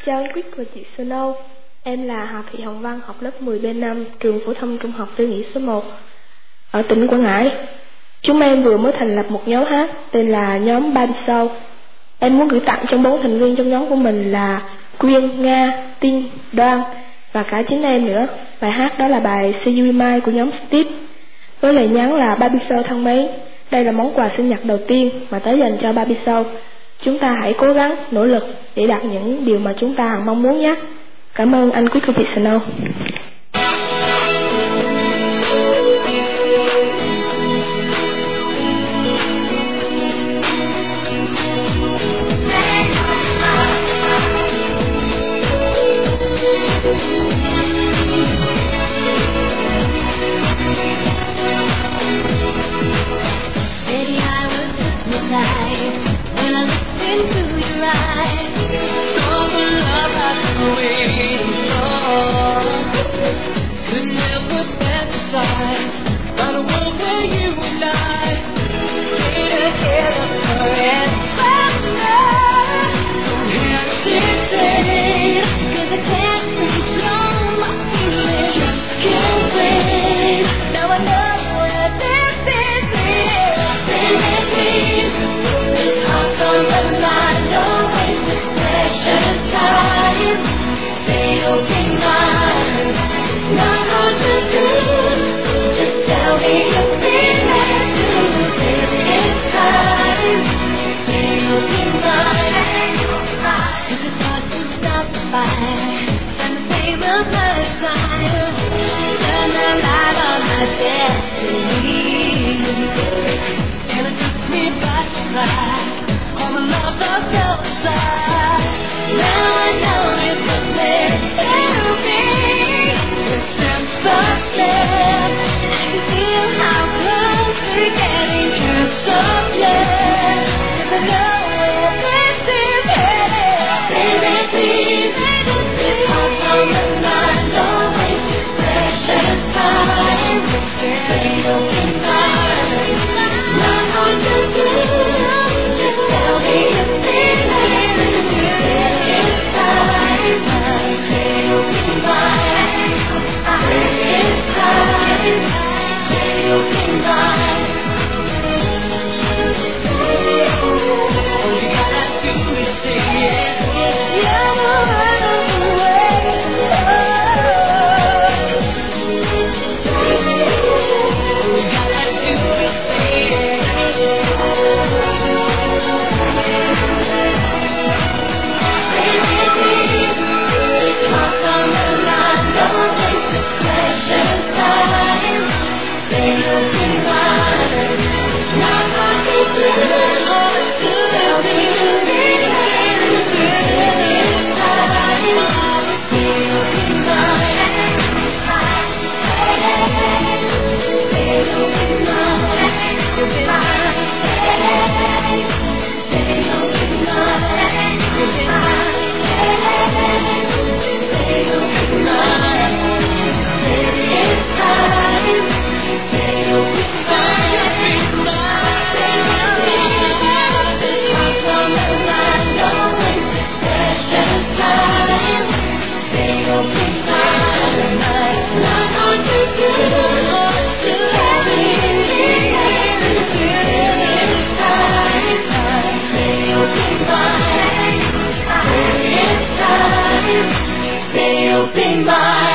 Chào anh Quyết và chị Snow. Em là Hà Thị Hồng Văn, học lớp 10B5, trường phổ thông trung học Tư Nghĩa số 1 ở tỉnh Quảng Ngãi. Chúng em vừa mới thành lập một nhóm hát tên là nhóm Baby Soul. Em muốn gửi tặng cho 4 thành viên trong nhóm của mình là Quyên, Nga, Tin, Đoan và cả chính em nữa. Bài hát đó là bài See You In My của nhóm Steve, với lời nhắn là Baby Soul thân mến, đây là món quà sinh nhật đầu tiên mà tớ dành cho Baby Soul. Chúng ta hãy cố gắng, nỗ lực để đạt những điều mà chúng ta hằng mong muốn nhé. Cảm ơn anh Quyết và chị Snow. Be mine.